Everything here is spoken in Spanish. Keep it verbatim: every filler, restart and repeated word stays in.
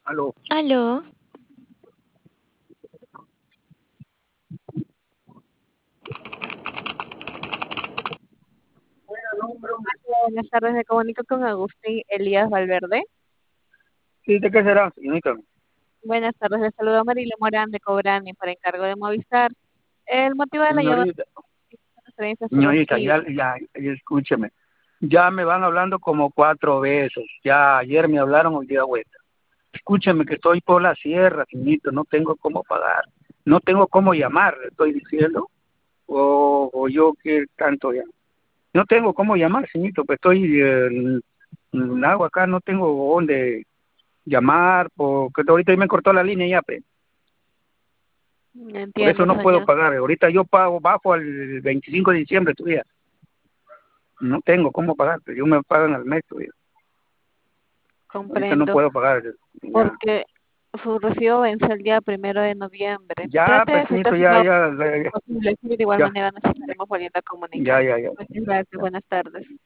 Aló. Aló, Buenas tardes, me comunico con Agustín Elías Valverde. Sí, ¿de qué será, señorita? Buenas tardes, le saludo a Marilo Morán de Cobrani para encargo de Movistar. El motivo de la llamada Señorita, es una referencia sobre señorita, si ya, ya, ya, escúcheme. Ya me van hablando como cuatro veces. Ya ayer me hablaron, hoy día vuelta. Escúcheme que estoy por la sierra, señorito, no tengo cómo pagar. No tengo cómo llamar, le estoy diciendo. O, o yo que tanto ya. No tengo cómo llamar, señorito, pues estoy eh, en en agua acá, no tengo dónde llamar, porque ahorita me cortó la línea ya, pues. no Por eso entiendo, no puedo señor, pagar. Ahorita yo pago bajo al veinticinco de diciembre todavía. No tengo cómo pagar, pero yo me pagan al mes todavía. Ahorita no comprendo, puedo pagar. Ya, porque su recibo vence el día primero de noviembre. ya, Trate de pues, efectuar señorito, su ya, pago ya, lo ya, posible, y de igual ya, manera nos estaremos volviendo a ya, comunicar. ya, ya. Muchas gracias, Ya. buenas tardes.